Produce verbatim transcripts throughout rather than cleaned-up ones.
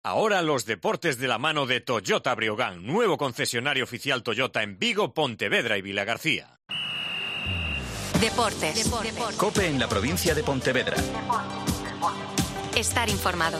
Ahora los deportes de la mano de Toyota Breogán, nuevo concesionario oficial Toyota en Vigo, Pontevedra y Vilagarcía. Deportes. Deportes. COPE en la provincia de Pontevedra. Estar informado.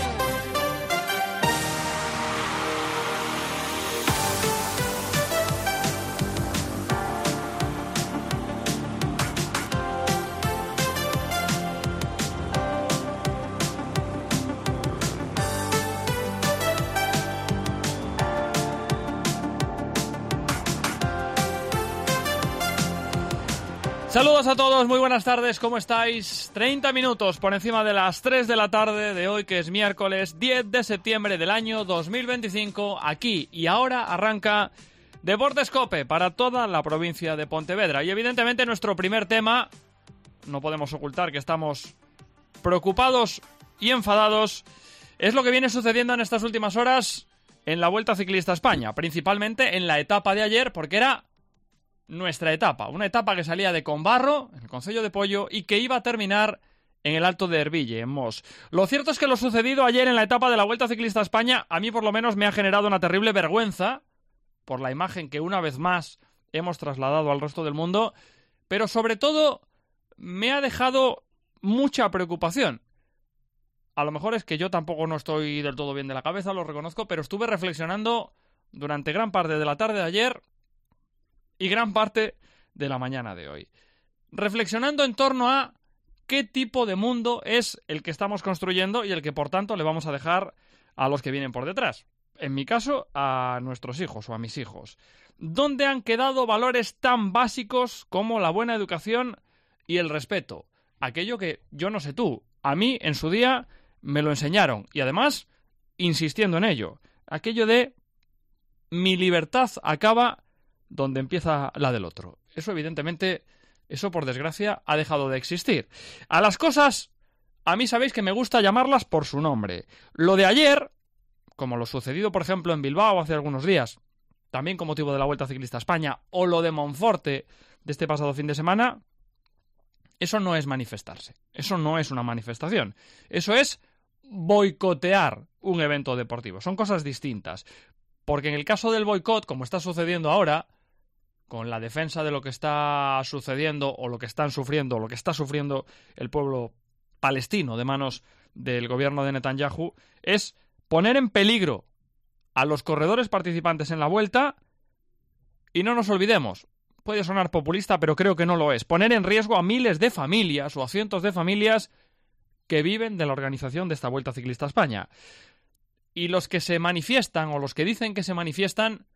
Saludos a todos, muy buenas tardes, ¿cómo estáis? treinta minutos por encima de las tres de la tarde de hoy, que es miércoles diez de septiembre del año dos mil veinticinco. Aquí y ahora arranca Deportes COPE para toda la provincia de Pontevedra. Y evidentemente nuestro primer tema, no podemos ocultar que estamos preocupados y enfadados, es lo que viene sucediendo en estas últimas horas en la Vuelta Ciclista a España. Principalmente en la etapa de ayer, porque era nuestra etapa, una etapa que salía de Combarro, en el concello de Pollo, y que iba a terminar en el Alto de Erville, en Mos. Lo cierto es que lo sucedido ayer en la etapa de la Vuelta Ciclista a España, a mí por lo menos me ha generado una terrible vergüenza, por la imagen que una vez más hemos trasladado al resto del mundo, pero sobre todo me ha dejado mucha preocupación. A lo mejor es que yo tampoco no estoy del todo bien de la cabeza, lo reconozco, pero estuve reflexionando durante gran parte de la tarde de ayer y gran parte de la mañana de hoy, reflexionando en torno a qué tipo de mundo es el que estamos construyendo y el que por tanto le vamos a dejar a los que vienen por detrás. En mi caso, a nuestros hijos o a mis hijos. ¿Dónde han quedado valores tan básicos como la buena educación y el respeto? Aquello que, yo no sé tú, a mí en su día me lo enseñaron y además insistiendo en ello. Aquello de mi libertad acaba donde empieza la del otro. Eso evidentemente, eso por desgracia ha dejado de existir. A las cosas, a mí sabéis que me gusta llamarlas por su nombre. Lo de ayer, como lo sucedido por ejemplo en Bilbao hace algunos días, también con motivo de la Vuelta Ciclista a España, o lo de Monforte de este pasado fin de semana, eso no es manifestarse. Eso no es una manifestación. Eso es boicotear un evento deportivo. Son cosas distintas. Porque en el caso del boicot, como está sucediendo ahora, con la defensa de lo que está sucediendo o lo que están sufriendo o lo que está sufriendo el pueblo palestino de manos del gobierno de Netanyahu, es poner en peligro a los corredores participantes en la Vuelta y no nos olvidemos, puede sonar populista pero creo que no lo es, poner en riesgo a miles de familias o a cientos de familias que viven de la organización de esta Vuelta Ciclista a España. Y los que se manifiestan o los que dicen que se manifiestan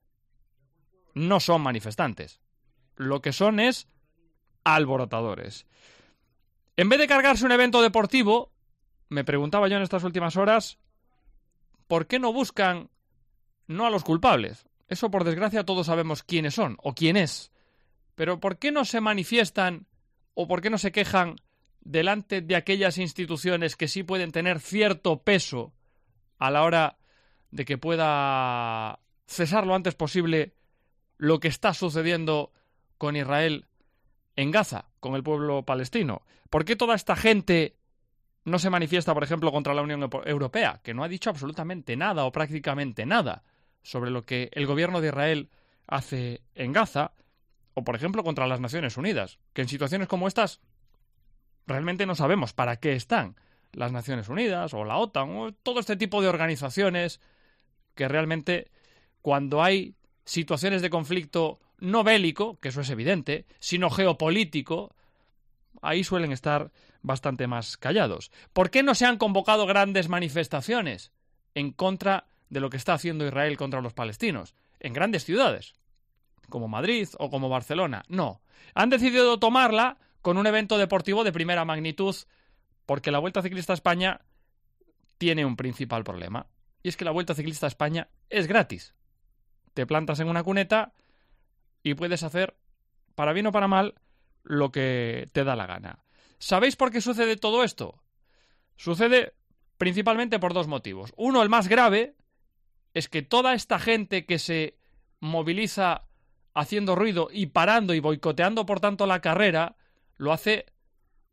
no son manifestantes. Lo que son es alborotadores. En vez de cargarse un evento deportivo, me preguntaba yo en estas últimas horas, ¿por qué no buscan no a los culpables? Eso por desgracia todos sabemos quiénes son o quién es. Pero ¿por qué no se manifiestan o por qué no se quejan delante de aquellas instituciones que sí pueden tener cierto peso a la hora de que pueda cesar lo antes posible lo que está sucediendo con Israel en Gaza, con el pueblo palestino? ¿Por qué toda esta gente no se manifiesta, por ejemplo, contra la Unión Europea, que no ha dicho absolutamente nada o prácticamente nada sobre lo que el gobierno de Israel hace en Gaza? O, por ejemplo, contra las Naciones Unidas, que en situaciones como estas realmente no sabemos para qué están las Naciones Unidas o la OTAN o todo este tipo de organizaciones que realmente cuando hay situaciones de conflicto no bélico, que eso es evidente, sino geopolítico, ahí suelen estar bastante más callados. ¿Por qué no se han convocado grandes manifestaciones en contra de lo que está haciendo Israel contra los palestinos? En grandes ciudades, como Madrid o como Barcelona. No. Han decidido tomarla con un evento deportivo de primera magnitud, porque la Vuelta Ciclista a España tiene un principal problema. Y es que la Vuelta Ciclista a España es gratis. Te plantas en una cuneta y puedes hacer, para bien o para mal, lo que te da la gana. ¿Sabéis por qué sucede todo esto? Sucede principalmente por dos motivos. Uno, el más grave, es que toda esta gente que se moviliza haciendo ruido y parando y boicoteando, por tanto, la carrera, lo hace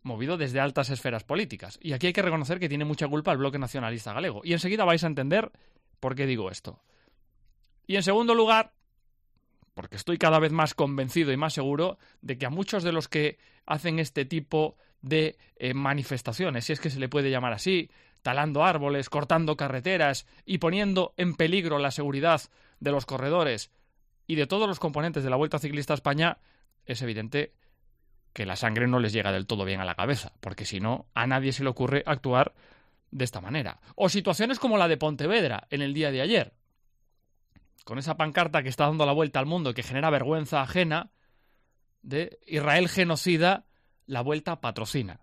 movido desde altas esferas políticas. Y aquí hay que reconocer que tiene mucha culpa el Bloque Nacionalista Galego. Y enseguida vais a entender por qué digo esto. Y en segundo lugar, porque estoy cada vez más convencido y más seguro de que a muchos de los que hacen este tipo de eh, manifestaciones, si es que se le puede llamar así, talando árboles, cortando carreteras y poniendo en peligro la seguridad de los corredores y de todos los componentes de la Vuelta Ciclista a España, es evidente que la sangre no les llega del todo bien a la cabeza, porque si no, a nadie se le ocurre actuar de esta manera. O situaciones como la de Pontevedra en el día de ayer, con esa pancarta que está dando la vuelta al mundo y que genera vergüenza ajena de Israel genocida, la Vuelta patrocina.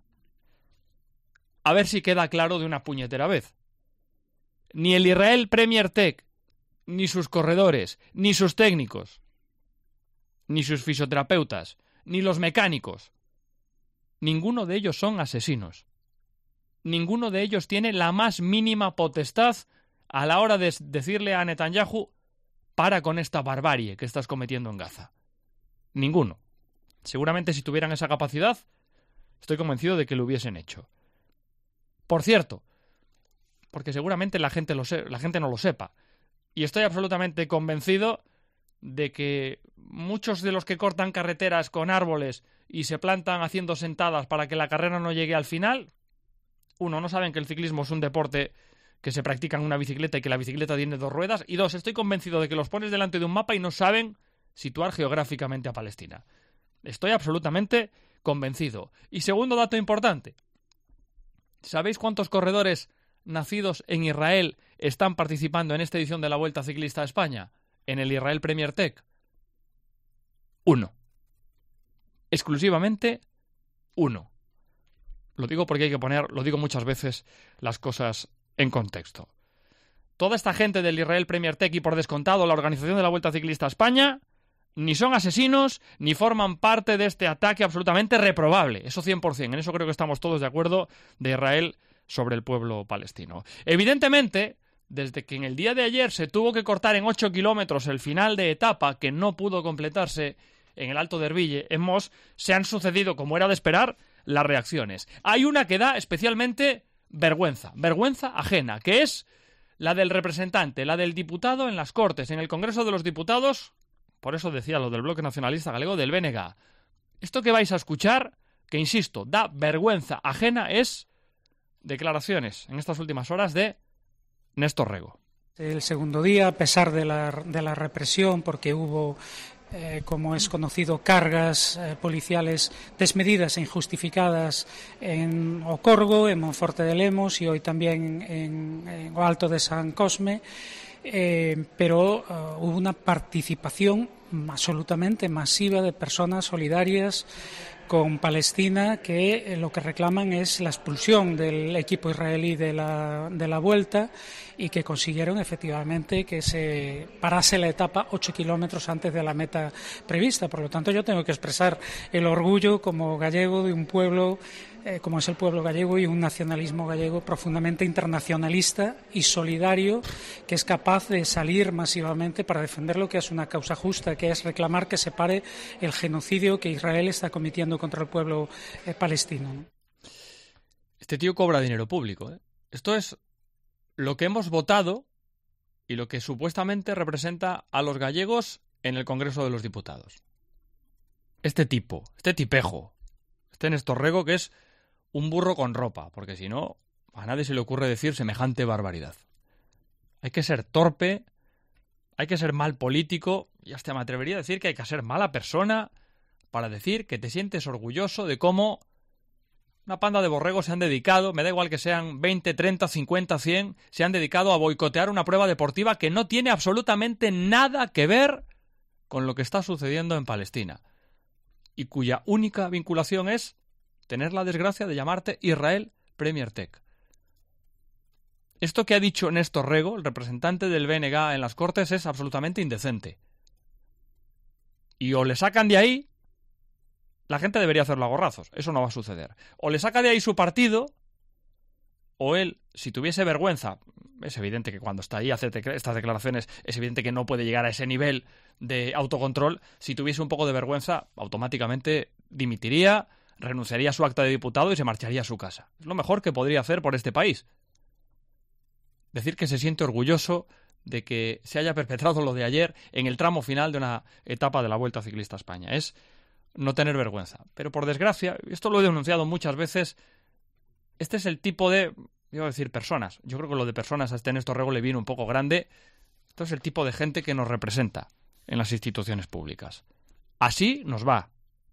A ver si queda claro de una puñetera vez. Ni el Israel Premier Tech, ni sus corredores, ni sus técnicos, ni sus fisioterapeutas, ni los mecánicos, ninguno de ellos son asesinos. Ninguno de ellos tiene la más mínima potestad a la hora de decirle a Netanyahu: para con esta barbarie que estás cometiendo en Gaza. Ninguno. Seguramente si tuvieran esa capacidad, estoy convencido de que lo hubiesen hecho. Por cierto, porque seguramente la gente, lo se- la gente no lo sepa, y estoy absolutamente convencido de que muchos de los que cortan carreteras con árboles y se plantan haciendo sentadas para que la carrera no llegue al final, uno, no saben que el ciclismo es un deporte que se practica en una bicicleta y que la bicicleta tiene dos ruedas, y dos, estoy convencido de que los pones delante de un mapa y no saben situar geográficamente a Palestina. Estoy absolutamente convencido. Y segundo dato importante, ¿sabéis cuántos corredores nacidos en Israel están participando en esta edición de la Vuelta Ciclista a España? En el Israel Premier Tech. Uno. Exclusivamente uno. Lo digo porque hay que poner, lo digo muchas veces, las cosas en contexto. Toda esta gente del Israel Premier Tech y, por descontado, la organización de la Vuelta Ciclista a España, ni son asesinos, ni forman parte de este ataque absolutamente reprobable. Eso cien por ciento. En eso creo que estamos todos de acuerdo, de Israel sobre el pueblo palestino. Evidentemente, desde que en el día de ayer se tuvo que cortar en ocho kilómetros el final de etapa, que no pudo completarse en el Alto de Erville, en Mos, se han sucedido, como era de esperar, las reacciones. Hay una que da especialmente vergüenza, vergüenza ajena, que es la del representante, la del diputado en las Cortes, en el Congreso de los Diputados, por eso decía lo del Bloque Nacionalista Galego, del B N G. Esto que vais a escuchar, que insisto, da vergüenza ajena, es declaraciones en estas últimas horas de Néstor Rego. El segundo día, a pesar de la, de la represión, porque hubo, eh, como es conocido, cargas eh, policiales desmedidas e injustificadas en Ocorgo, en Monforte de Lemos y hoy también en, en o Alto de San Cosme, eh, pero uh, hubo una participación absolutamente masiva de personas solidarias con Palestina, que eh, lo que reclaman es la expulsión del equipo israelí de la, de la Vuelta, y que consiguieron efectivamente que se parase la etapa ocho kilómetros antes de la meta prevista. Por lo tanto, yo tengo que expresar el orgullo como gallego de un pueblo eh, como es el pueblo gallego, y un nacionalismo gallego profundamente internacionalista y solidario, que es capaz de salir masivamente para defender lo que es una causa justa, que es reclamar que se pare el genocidio que Israel está cometiendo contra el pueblo eh, palestino, ¿no? Este tío cobra dinero público, ¿eh? Esto es lo que hemos votado y lo que supuestamente representa a los gallegos en el Congreso de los Diputados. Este tipo, este tipejo, este Néstor Rego, que es un burro con ropa, porque si no, a nadie se le ocurre decir semejante barbaridad. Hay que ser torpe, hay que ser mal político, y hasta me atrevería a decir que hay que ser mala persona para decir que te sientes orgulloso de cómo una panda de borregos se han dedicado, me da igual que sean veinte, treinta, cincuenta, cien, se han dedicado a boicotear una prueba deportiva que no tiene absolutamente nada que ver con lo que está sucediendo en Palestina, y cuya única vinculación es tener la desgracia de llamarte Israel Premier Tech. Esto que ha dicho Néstor Rego, el representante del B N G en las Cortes, es absolutamente indecente. Y o le sacan de ahí, la gente debería hacerlo a gorrazos. Eso no va a suceder. O le saca de ahí su partido, o él, si tuviese vergüenza, es evidente que cuando está ahí hace estas declaraciones, es evidente que no puede llegar a ese nivel de autocontrol. Si tuviese un poco de vergüenza, automáticamente dimitiría, renunciaría a su acta de diputado y se marcharía a su casa. Es lo mejor que podría hacer por este país. Decir que se siente orgulloso de que se haya perpetrado lo de ayer en el tramo final de una etapa de la Vuelta Ciclista a España. Es no tener vergüenza. Pero por desgracia, esto lo he denunciado muchas veces, este es el tipo de, iba a decir personas, yo creo que lo de personas a este Néstor Rego le viene un poco grande, esto es el tipo de gente que nos representa en las instituciones públicas. Así nos va.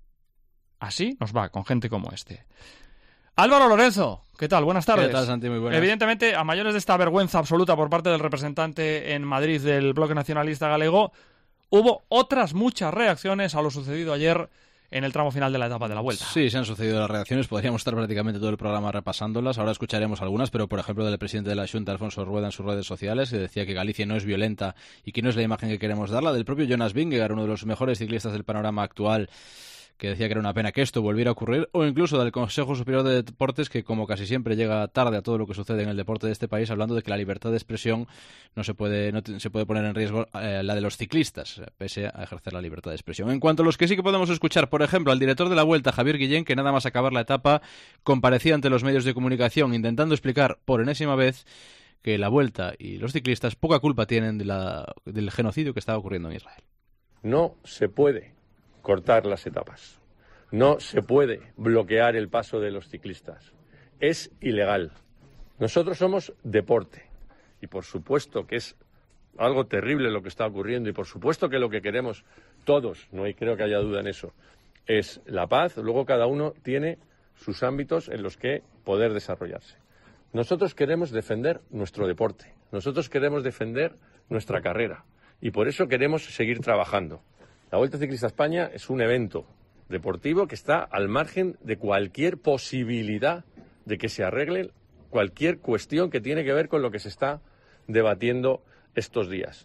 Así nos va con gente como este. Álvaro Lorenzo, ¿qué tal? Buenas tardes. ¿Qué tal, Santi? Muy buenas. Evidentemente, a mayores de esta vergüenza absoluta por parte del representante en Madrid del Bloque Nacionalista Galego, hubo otras muchas reacciones a lo sucedido ayer en el tramo final de la etapa de la Vuelta. Sí, se han sucedido las reacciones, podríamos estar prácticamente todo el programa repasándolas, ahora escucharemos algunas, pero por ejemplo del presidente de la Xunta, Alfonso Rueda, en sus redes sociales, que decía que Galicia no es violenta y que no es la imagen que queremos darla, del propio Jonas Vingegaard, uno de los mejores ciclistas del panorama actual, que decía que era una pena que esto volviera a ocurrir, o incluso del Consejo Superior de Deportes, que como casi siempre llega tarde a todo lo que sucede en el deporte de este país, hablando de que la libertad de expresión no se puede, no se puede poner en riesgo eh, la de los ciclistas, pese a ejercer la libertad de expresión. En cuanto a los que sí que podemos escuchar, por ejemplo, al director de la Vuelta, Javier Guillén, que nada más acabar la etapa, comparecía ante los medios de comunicación intentando explicar por enésima vez que la Vuelta y los ciclistas poca culpa tienen de la, del genocidio que está ocurriendo en Israel. No se puede cortar las etapas. No se puede bloquear el paso de los ciclistas. Es ilegal. Nosotros somos deporte. Y por supuesto que es algo terrible lo que está ocurriendo. Y por supuesto que lo que queremos todos, no hay, creo que haya duda en eso, es la paz. Luego cada uno tiene sus ámbitos en los que poder desarrollarse. Nosotros queremos defender nuestro deporte. Nosotros queremos defender nuestra carrera. Y por eso queremos seguir trabajando. La Vuelta Ciclista a España es un evento deportivo que está al margen de cualquier posibilidad de que se arregle cualquier cuestión que tiene que ver con lo que se está debatiendo estos días.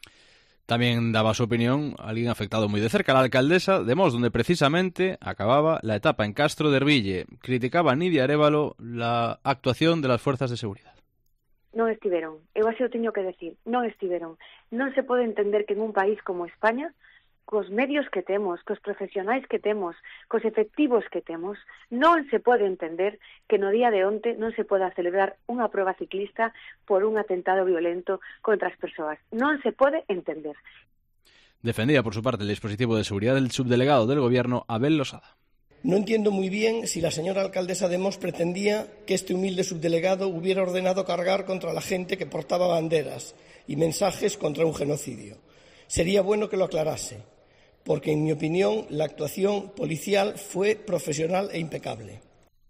También daba su opinión alguien afectado muy de cerca, la alcaldesa de Mos, donde precisamente acababa la etapa en Castro de Herville. Criticaba Nidia Arévalo la actuación de las fuerzas de seguridad. Non estiveron, eu así o teño que decir, non estiveron. Non se pode entender que en un país como España, cos medios que temos, cos profesionais que temos, cos efectivos que temos, non se pode entender que no día de onte non se poda celebrar unha proba ciclista por un atentado violento contra as persoas. Non se pode entender. Defendía por su parte el dispositivo de seguridad del subdelegado del gobierno, Abel Losada. No entiendo muy bien si la señora alcaldesa de Mos pretendía que este humilde subdelegado hubiera ordenado cargar contra la gente que portaba banderas y mensajes contra un genocidio. Sería bueno que lo aclarase, porque en mi opinión la actuación policial fue profesional e impecable.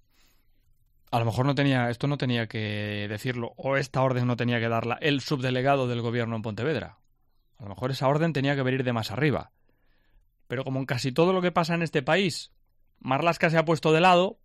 A lo mejor no tenía, esto no tenía que decirlo, o esta orden no tenía que darla el subdelegado del gobierno en Pontevedra. A lo mejor esa orden tenía que venir de más arriba. Pero como en casi todo lo que pasa en este país, Marlaska se ha puesto de lado,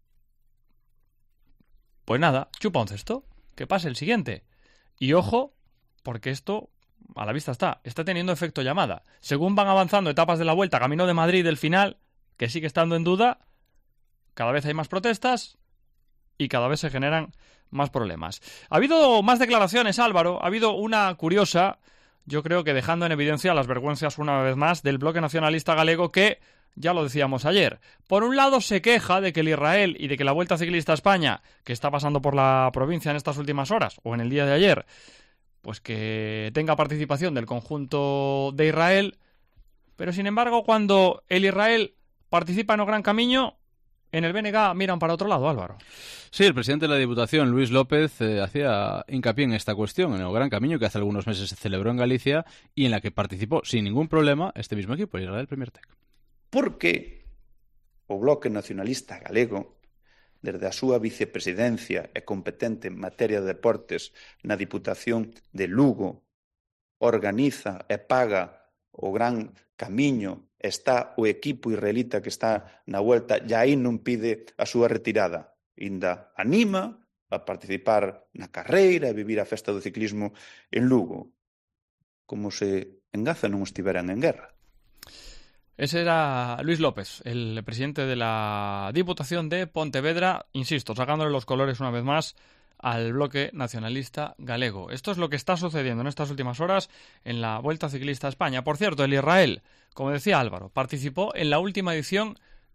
pues nada, chupa un cesto, que pase el siguiente. Y ojo, porque esto, a la vista está, está teniendo efecto llamada. Según van avanzando etapas de la Vuelta, camino de Madrid del final, que sigue estando en duda, cada vez hay más protestas y cada vez se generan más problemas. Ha habido más declaraciones, Álvaro, ha habido una curiosa, yo creo que dejando en evidencia las vergüenzas una vez más del Bloque Nacionalista Galego, que, ya lo decíamos ayer, por un lado se queja de que el Israel y de que la Vuelta Ciclista a España, que está pasando por la provincia en estas últimas horas, o en el día de ayer, pues que tenga participación del conjunto de Israel, pero sin embargo cuando el Israel participa en el Gran Camino, en el B N G miran para otro lado, Álvaro. Sí, el presidente de la Diputación, Luis López, eh, hacía hincapié en esta cuestión, en el Gran Camino, que hace algunos meses se celebró en Galicia y en la que participó sin ningún problema este mismo equipo, el Israel Premier Tech. Porque o Bloque Nacionalista Galego, desde a súa vicepresidencia e competente en materia de deportes na Diputación de Lugo, organiza e paga o Gran Camiño, está o equipo israelita que está na Vuelta e aí non pide a súa retirada. Inda anima a participar na carreira e vivir a festa do ciclismo en Lugo. Como se en Gaza non estiveran en guerra. Ese era Luis López, el presidente de la Diputación de Pontevedra, insisto, sacándole los colores una vez más al Bloque Nacionalista Galego. Esto es lo que está sucediendo en estas últimas horas en la Vuelta Ciclista a España. Por cierto, el Israel, como decía Álvaro, participó en la última edición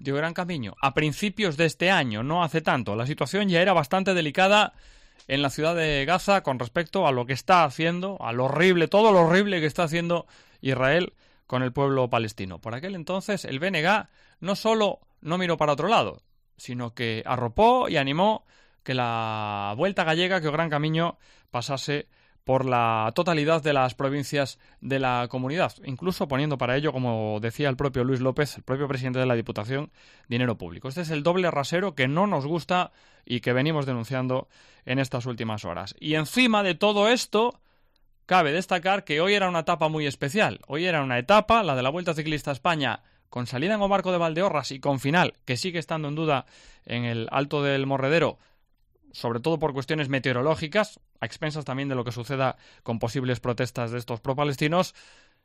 dio Gran Camino a principios de este año, no hace tanto. La situación ya era bastante delicada en la ciudad de Gaza con respecto a lo que está haciendo, a lo horrible, todo lo horrible que está haciendo Israel con el pueblo palestino. Por aquel entonces el B N G no solo no miró para otro lado, sino que arropó y animó que la Vuelta Gallega, que o Gran Camiño, pasase por la totalidad de las provincias de la comunidad, incluso poniendo para ello, como decía el propio Luis López, el propio presidente de la Diputación, dinero público. Este es el doble rasero que no nos gusta y que venimos denunciando en estas últimas horas. Y encima de todo esto, cabe destacar que hoy era una etapa muy especial. Hoy era una etapa, la de la Vuelta Ciclista a España, con salida en O Barco de Valdeorras y con final, que sigue estando en duda en el Alto del Morredero, sobre todo por cuestiones meteorológicas, a expensas también de lo que suceda con posibles protestas de estos pro-palestinos.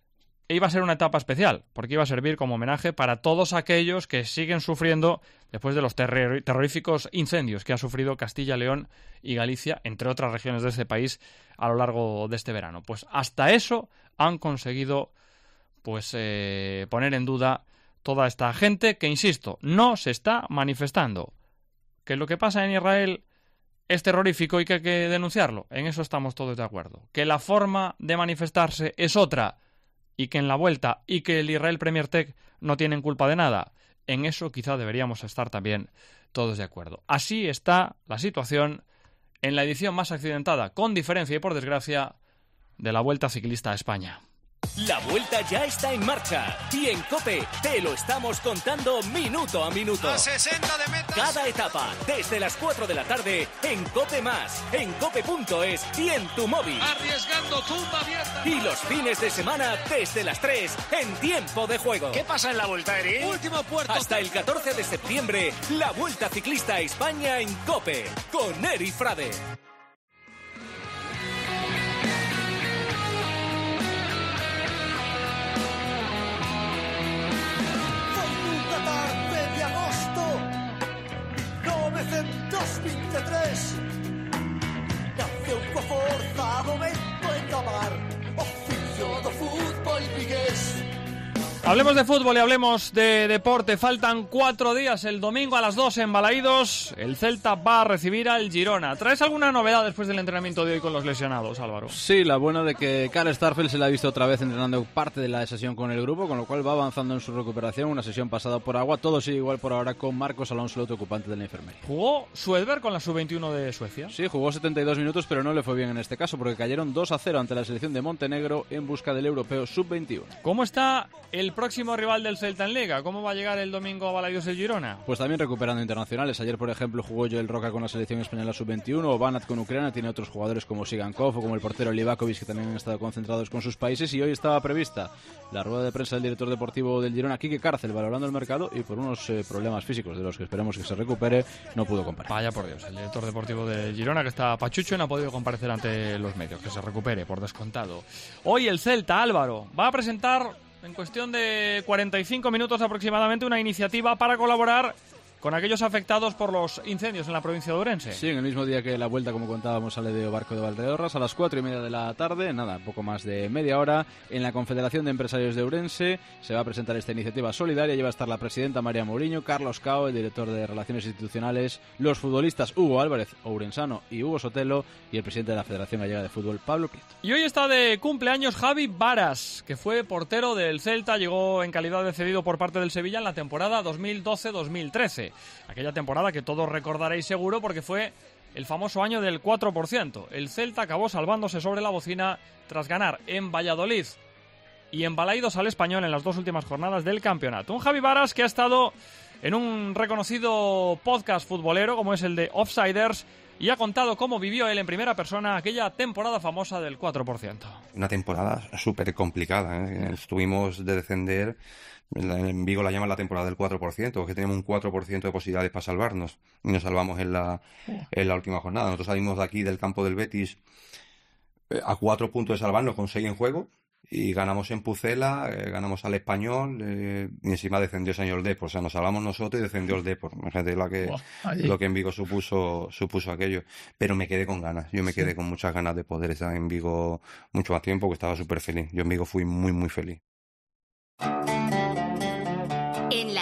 E iba a ser una etapa especial, porque iba a servir como homenaje para todos aquellos que siguen sufriendo después de los terror- terroríficos incendios que ha sufrido Castilla, León y Galicia, entre otras regiones de este país, a lo largo de este verano. Pues hasta eso han conseguido pues eh, poner en duda toda esta gente que, insisto, no se está manifestando. Que lo que pasa en Israel es terrorífico y que hay que denunciarlo. En eso estamos todos de acuerdo. Que la forma de manifestarse es otra y que en la vuelta y que el Israel Premier Tech no tienen culpa de nada. En eso quizá deberíamos estar también todos de acuerdo. Así está la situación en la edición más accidentada, con diferencia y por desgracia, de la Vuelta Ciclista a España. La Vuelta ya está en marcha y en COPE te lo estamos contando minuto a minuto. A sesenta de meta. Cada etapa desde las cuatro de la tarde en COPE más, en cope punto es y en tu móvil. Arriesgando tumba abierta. Y los fines de semana desde las tres en tiempo de juego. ¿Qué pasa en la Vuelta, Eri? Último puerto. Hasta el catorce de septiembre, la Vuelta Ciclista a España en COPE con Eri Frade. novecientos veintitrés nació coa forza momento en acabar oficio do fútbol vigués. Hablemos de fútbol y hablemos de deporte. Faltan cuatro días. El domingo a las dos en Balaídos, el Celta va a recibir al Girona. ¿Traes alguna novedad después del entrenamiento de hoy con los lesionados, Álvaro? Sí, la buena de que Karl Starfelt se la ha visto otra vez entrenando parte de la sesión con el grupo, con lo cual va avanzando en su recuperación. Una sesión pasada por agua. Todo sigue igual por ahora con Marcos Alonso, el otro ocupante de la enfermería. ¿Jugó Suedberg con la sub veintiuno de Suecia? Sí, jugó setenta y dos minutos, pero no le fue bien en este caso, porque cayeron dos a cero ante la selección de Montenegro en busca del europeo sub veintiuno. ¿Cómo está el próximo rival del Celta en Liga? ¿Cómo va a llegar el domingo a Balaídos el Girona? Pues también recuperando internacionales. Ayer, por ejemplo, jugó Joel Roca con la selección española sub veintiuno, o Banat con Ucrania. Tiene otros jugadores como Sigankov o como el portero Livakovic, que también han estado concentrados con sus países. Y hoy estaba prevista la rueda de prensa del director deportivo del Girona, Quique Cárcel, valorando el mercado, y por unos eh, problemas físicos de los que esperemos que se recupere, no pudo comparecer. Vaya por Dios, el director deportivo del Girona, que está pachucho y no ha podido comparecer ante los medios. Que se recupere, por descontado. Hoy el Celta, Álvaro, va a presentar en cuestión de cuarenta y cinco minutos aproximadamente una iniciativa para colaborar con aquellos afectados por los incendios en la provincia de Ourense. Sí, en el mismo día que la vuelta, como contábamos, sale de O Barco de Valdeorras a las cuatro y media de la tarde, nada, poco más de media hora, en la Confederación de Empresarios de Ourense se va a presentar esta iniciativa solidaria. Lleva a estar la presidenta María Mourinho, Carlos Cao, el director de Relaciones Institucionales, los futbolistas Hugo Álvarez, ourensano, y Hugo Sotelo, y el presidente de la Federación Gallega de Fútbol, Pablo Prieto. Y hoy está de cumpleaños Javi Varas, que fue portero del Celta, llegó en calidad de cedido por parte del Sevilla en la temporada dos mil doce dos mil trece. Aquella temporada que todos recordaréis seguro porque fue el famoso año del cuatro por ciento. El Celta acabó salvándose sobre la bocina tras ganar en Valladolid y en Balaídos al Español en las dos últimas jornadas del campeonato. Un Javi Varas que ha estado en un reconocido podcast futbolero como es el de Offsiders y ha contado cómo vivió él en primera persona aquella temporada famosa del cuatro por ciento. Una temporada súper complicada, ¿eh? Estuvimos de descender. En Vigo la llaman la temporada del cuatro por ciento, que tenemos un cuatro por ciento de posibilidades para salvarnos, y nos salvamos en la, en la última jornada. Nosotros salimos de aquí del campo del Betis a cuatro puntos de salvarnos con seis en juego, y ganamos en Pucela, eh, ganamos al Español, eh, y encima descendió el señor Depor. O sea, nos salvamos nosotros y descendió el Depor. Fíjate lo que, wow, lo que en Vigo supuso, supuso aquello. Pero me quedé con ganas, yo me quedé sí. con muchas ganas de poder estar en Vigo mucho más tiempo, que estaba súper feliz. Yo en Vigo fui muy, muy feliz.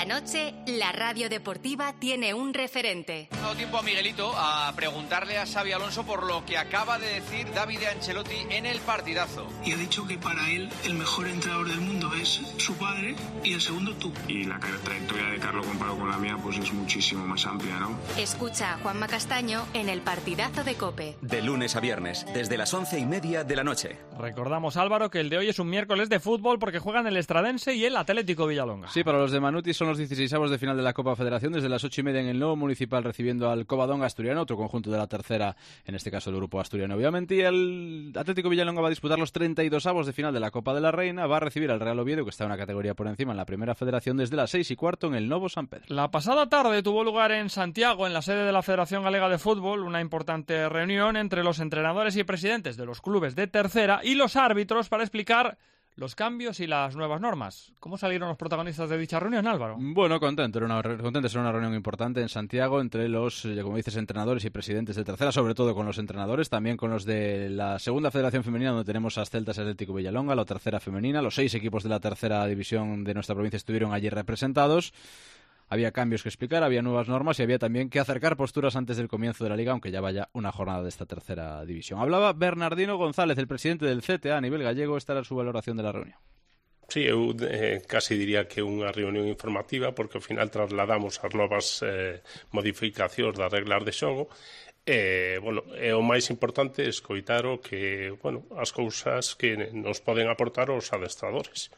noche, la radio deportiva tiene un referente. Ha dado tiempo a Miguelito a preguntarle a Xabi Alonso por lo que acaba de decir Davide Ancelotti en el partidazo. Y ha dicho que para él el mejor entrenador del mundo es su padre y el segundo tú. Y la trayectoria de Carlo comparado con la mía pues es muchísimo más amplia, ¿no? Escucha a Juanma Castaño en el partidazo de COPE. De lunes a viernes, desde las once y media de la noche. Recordamos, Álvaro, que el de hoy es un miércoles de fútbol porque juegan el Estradense y el Atlético Villalonga. Sí, para los de Manuti son los dieciseisavos de final de la Copa Federación, desde las ocho y media en el nuevo Municipal, recibiendo al Covadonga Asturiano, otro conjunto de la tercera, en este caso el grupo asturiano obviamente, y el Atlético Villalonga va a disputar los treinta y dosavos de final de la Copa de la Reina, va a recibir al Real Oviedo, que está una categoría por encima en la Primera Federación, desde las seis y cuarto en el Novo San Pedro. La pasada tarde tuvo lugar en Santiago, en la sede de la Federación Galega de Fútbol, una importante reunión entre los entrenadores y presidentes de los clubes de tercera y los árbitros para explicar los cambios y las nuevas normas. ¿Cómo salieron los protagonistas de dicha reunión, Álvaro? Bueno, contento, era una, contento, era una reunión importante en Santiago entre los, como dices, entrenadores y presidentes de tercera, sobre todo con los entrenadores, también con los de la segunda federación femenina, donde tenemos a Celtas Atlético Villalonga, la tercera femenina, los seis equipos de la tercera división de nuestra provincia estuvieron allí representados. Había cambios que explicar, había nuevas normas y había también que acercar posturas antes del comienzo de la Liga, aunque ya vaya una jornada de esta tercera división. Hablaba Bernardino González, el presidente del C T A a nivel gallego. Esta era su valoración de la reunión. Sí, eu eh, casi diría que unha reunión informativa, porque ao final trasladamos as novas eh, modificacións das reglas de xogo. E, bueno, e o máis importante é escoitar o que, bueno, as cousas que nos poden aportar os adestradores.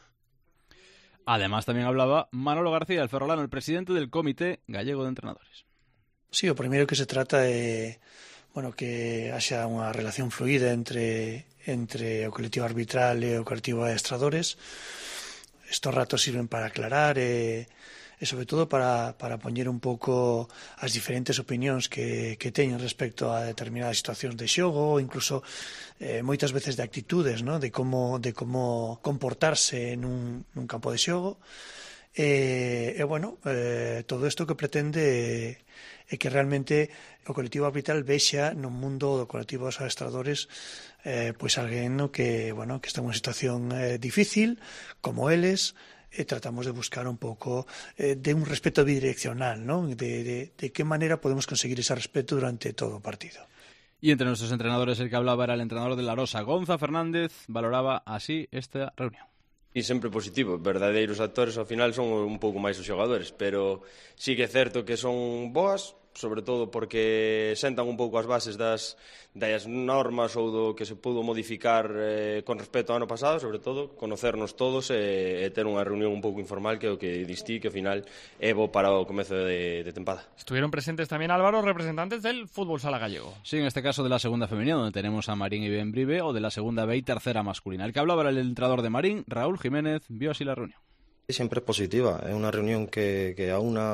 Además, también hablaba Manolo García, el ferrolano, el presidente del Comité Gallego de Entrenadores. Sí, o primeiro que se trata é, bueno, que haxa unha relación fluida entre entre o colectivo arbitral e o colectivo de adestradores. Estos ratos sirven para aclarar e, e sobre todo para, para poñer un pouco as diferentes opinións que, que teñen respecto a determinadas situacións de xogo, incluso eh, moitas veces de actitudes, ¿no? de como de como comportarse nun, nun campo de xogo. E, e bueno, eh, todo isto que pretende é que realmente o colectivo arbitral vexa no mundo do colectivo dos adestradores eh, pois alguén no que, bueno, que está en unha situación eh, difícil, como eles, e tratamos de buscar un pouco eh, de un respeto bidireccional, ¿no? de, de, de que maneira podemos conseguir ese respeto durante todo o partido. Y entre nuestros entrenadores el que hablaba era el entrenador de La Rosa, Gonza Fernández, valoraba así esta reunión. E sempre positivo, verdadeiros actores ao final son un pouco máis os xogadores, pero sí que é certo que son boas, sobre todo porque sentan un pouco as bases das, das normas ou do que se pudo modificar eh, con respecto ao ano pasado, sobre todo conocernos todos e, e ter unha reunión un pouco informal, que é o que distí, que ao final é bo para o comezo de, de tempada. Estuvieron presentes también, Álvaro, representantes del fútbol sala gallego. Sí, en este caso de la segunda femenina, donde tenemos a Marín y Benbrive, o de la segunda B y tercera masculina. El que hablaba era el entrenador de Marín, Raúl Jiménez, vio así la reunión. Siempre es positiva, es una reunión que, que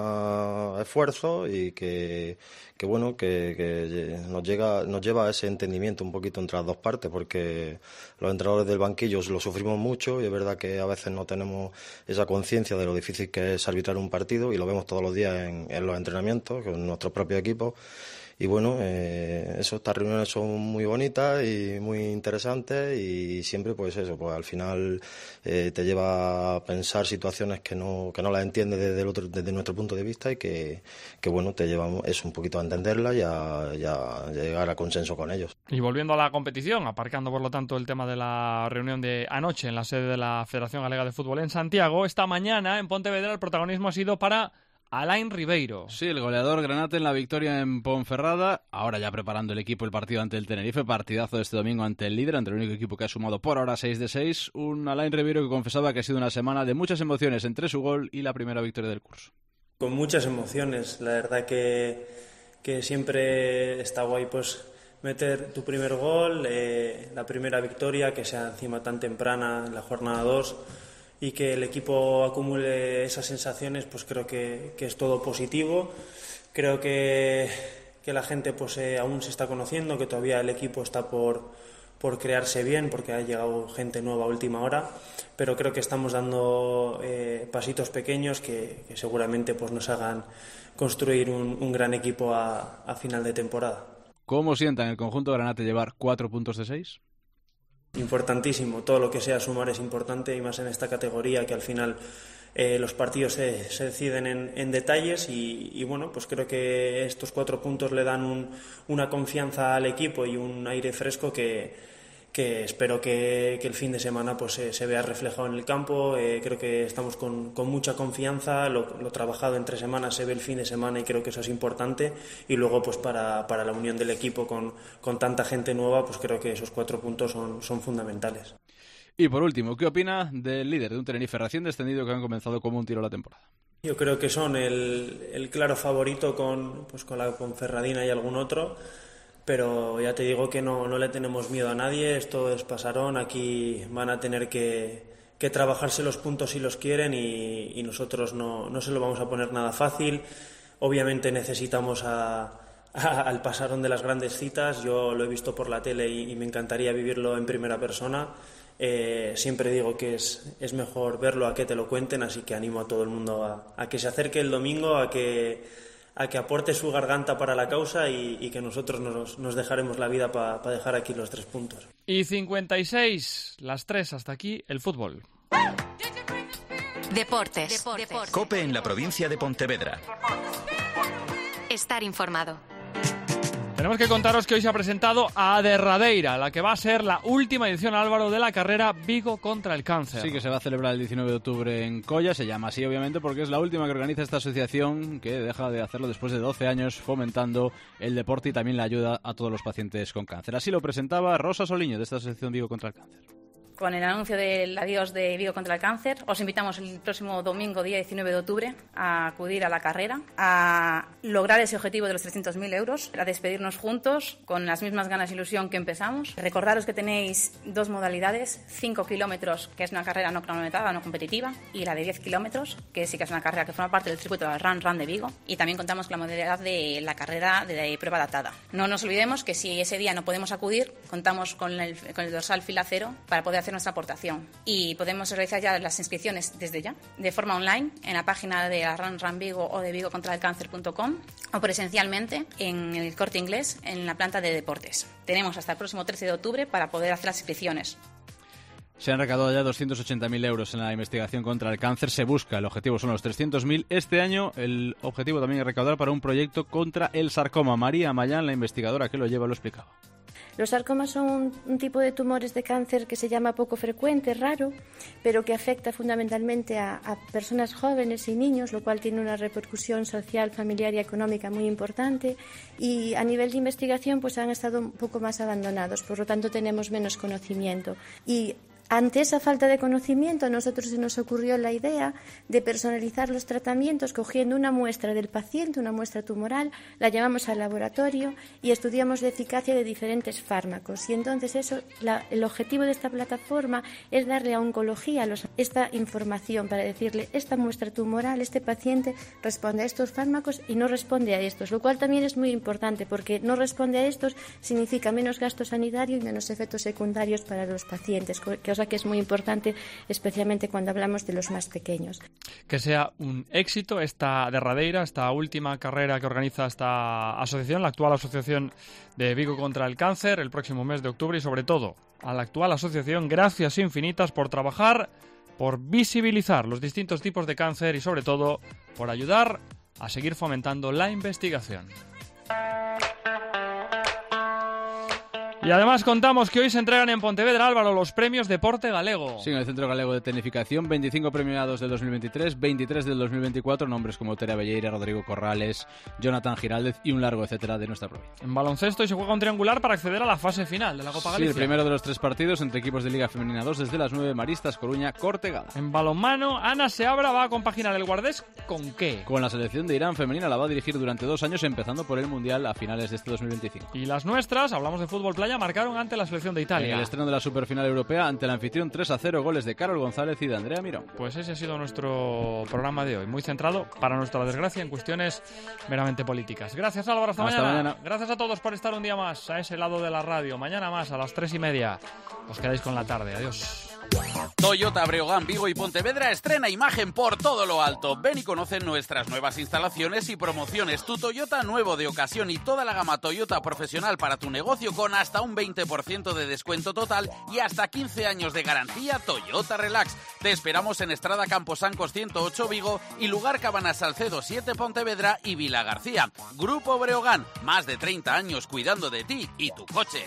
aúna esfuerzo y que, que bueno, que, que nos, llega, nos lleva a ese entendimiento un poquito entre las dos partes, porque los entrenadores del banquillo lo sufrimos mucho y es verdad que a veces no tenemos esa conciencia de lo difícil que es arbitrar un partido y lo vemos todos los días en, en los entrenamientos con nuestros propios equipos. Y bueno, eh, eso, estas reuniones son muy bonitas y muy interesantes y siempre pues eso, pues al final eh, te lleva a pensar situaciones que no, que no las entiendes desde, el otro, desde nuestro punto de vista y que, que bueno, te lleva eso un poquito a entenderlas y a, y a llegar a consenso con ellos. Y volviendo a la competición, aparcando por lo tanto el tema de la reunión de anoche en la sede de la Federación Galega de Fútbol en Santiago, esta mañana en Pontevedra el protagonismo ha sido para Alain Ribeiro. Sí, el goleador granate en la victoria en Ponferrada, ahora ya preparando el equipo el partido ante el Tenerife, partidazo de este domingo ante el líder, ante el único equipo que ha sumado por ahora seis de seis, un Alain Ribeiro que confesaba que ha sido una semana de muchas emociones entre su gol y la primera victoria del curso. Con muchas emociones, la verdad que, que siempre está guay pues meter tu primer gol, eh, la primera victoria, que sea encima tan temprana en la jornada dos, y que el equipo acumule esas sensaciones, pues creo que, que es todo positivo. Creo que, que la gente pues eh, aún se está conociendo, que todavía el equipo está por, por crearse bien, porque ha llegado gente nueva a última hora, pero creo que estamos dando eh, pasitos pequeños que, que seguramente pues nos hagan construir un, un gran equipo a, a final de temporada. ¿Cómo sientan el conjunto granate llevar cuatro puntos de seis? Importantísimo, todo lo que sea sumar es importante y más en esta categoría que al final eh, los partidos se, se deciden en, en detalles y, y bueno, pues creo que estos cuatro puntos le dan un, una confianza al equipo y un aire fresco que que espero que, que el fin de semana pues eh, se vea reflejado en el campo. Eh, creo que estamos con, con mucha confianza, lo, lo trabajado en tres semanas se ve el fin de semana y creo que eso es importante, y luego pues para, para la unión del equipo con, con tanta gente nueva, pues creo que esos cuatro puntos son, son fundamentales. Y por último, ¿qué opina del líder de un Tenerife recién descendido que han comenzado como un tiro la temporada? Yo creo que son el, el claro favorito con, pues con la Ponferradina y algún otro, pero ya te digo que no, no le tenemos miedo a nadie. Esto es pasarón, aquí van a tener que, que trabajarse los puntos si los quieren y, y nosotros no, no se lo vamos a poner nada fácil. Obviamente necesitamos a, a, al pasarón de las grandes citas, yo lo he visto por la tele y, y me encantaría vivirlo en primera persona. Eh, siempre digo que es, es mejor verlo a que te lo cuenten, así que animo a todo el mundo a, a que se acerque el domingo, a que a que aporte su garganta para la causa y, y que nosotros nos, nos dejaremos la vida para pa dejar aquí los tres puntos. Y cincuenta y seis, las tres hasta aquí, el fútbol. Deportes. Deportes. COPE en la provincia de Pontevedra. Estar informado. Tenemos que contaros que hoy se ha presentado a Derradeira, la que va a ser la última edición, Álvaro, de la carrera Vigo contra el cáncer. Sí, que se va a celebrar el diecinueve de octubre en Colla. Se llama así, obviamente, porque es la última que organiza esta asociación, que deja de hacerlo después de doce años fomentando el deporte y también la ayuda a todos los pacientes con cáncer. Así lo presentaba Rosa Soliño, de esta asociación Vigo contra el cáncer. Con el anuncio del adiós de Vigo contra el cáncer, os invitamos el próximo domingo, día diecinueve de octubre, a acudir a la carrera, a lograr ese objetivo de los trescientos mil euros, a despedirnos juntos con las mismas ganas e ilusión que empezamos. Recordaros que tenéis dos modalidades, cinco kilómetros, que es una carrera no cronometrada, no competitiva, y la de diez kilómetros, que sí que es una carrera que forma parte del circuito del Run Run de Vigo, y también contamos con la modalidad de la carrera de prueba adaptada. No nos olvidemos que si ese día no podemos acudir, contamos con el, con el dorsal fila cero para poder hacer nuestra aportación, y podemos realizar ya las inscripciones desde ya, de forma online, en la página de la Run Run Vigo o de vigo contra el cáncer punto com, o presencialmente en el Corte Inglés, en la planta de deportes. Tenemos hasta el próximo trece de octubre para poder hacer las inscripciones. Se han recaudado ya doscientos ochenta mil euros en la investigación contra el cáncer. Se busca, el objetivo son los trescientos mil. Este año el objetivo también es recaudar para un proyecto contra el sarcoma. María Mayán, la investigadora que lo lleva, lo explicaba. Los sarcomas son un, un tipo de tumores de cáncer que se llama poco frecuente, raro, pero que afecta fundamentalmente a, a personas jóvenes y niños, lo cual tiene una repercusión social, familiar y económica muy importante. Y a nivel de investigación pues han estado un poco más abandonados, por lo tanto tenemos menos conocimiento. Y ante esa falta de conocimiento, a nosotros se nos ocurrió la idea de personalizar los tratamientos cogiendo una muestra del paciente, una muestra tumoral, la llevamos al laboratorio y estudiamos la eficacia de diferentes fármacos. Y entonces eso, la, el objetivo de esta plataforma es darle a oncología los, esta información para decirle, esta muestra tumoral, este paciente responde a estos fármacos y no responde a estos, lo cual también es muy importante porque no responde a estos significa menos gasto sanitario y menos efectos secundarios para los pacientes, que cosa que es muy importante, especialmente cuando hablamos de los más pequeños. Que sea un éxito esta derradeira, esta última carrera que organiza esta asociación, la actual asociación de Vigo contra el cáncer, el próximo mes de octubre, y sobre todo a la actual asociación, gracias infinitas por trabajar, por visibilizar los distintos tipos de cáncer y sobre todo por ayudar a seguir fomentando la investigación. Y además contamos que hoy se entregan en Pontevedra, Álvaro, los premios Deporte Galego. Sí, en el Centro Galego de Tecnificación, veinticinco premiados del dos mil veintitrés, veintitrés del dos mil veinticuatro, nombres como Tere Belleira, Rodrigo Corrales, Jonathan Giraldez y un largo etcétera de nuestra provincia. En baloncesto y se juega un triangular para acceder a la fase final de la Copa Galicia. Sí, el primero de los tres partidos entre equipos de Liga Femenina dos desde las nueve, Maristas, Coruña, Cortegada. En balonmano, Ana Seabra va a compaginar el Guardés ¿con qué? Con la selección de Irán femenina, la va a dirigir durante dos años, empezando por el Mundial a finales de este dos mil veinticinco. Y las nuestras, hablamos de fútbol playa, marcaron ante la selección de Italia. En el estreno de la Superfinal Europea ante el anfitrión tres a cero, goles de Carol González y de Andrea Mirón. Pues ese ha sido nuestro programa de hoy, muy centrado, para nuestra desgracia, en cuestiones meramente políticas. Gracias, Álvaro, hasta, hasta mañana. mañana. Gracias a todos por estar un día más a ese lado de la radio. Mañana más a las tres y media. Os quedáis con la tarde. Adiós. Toyota Breogán, Vigo y Pontevedra estrena imagen por todo lo alto. Ven y conoce nuestras nuevas instalaciones y promociones. Tu Toyota nuevo de ocasión y toda la gama Toyota profesional para tu negocio con hasta un veinte por ciento de descuento total y hasta quince años de garantía Toyota Relax. Te esperamos en Estrada Camposancos ciento ocho Vigo y Lugar Cabanas Salcedo siete Pontevedra y Vila García. Grupo Breogán, más de treinta años cuidando de ti y tu coche.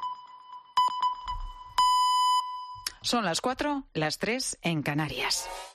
Son las cuatro, las tres en Canarias.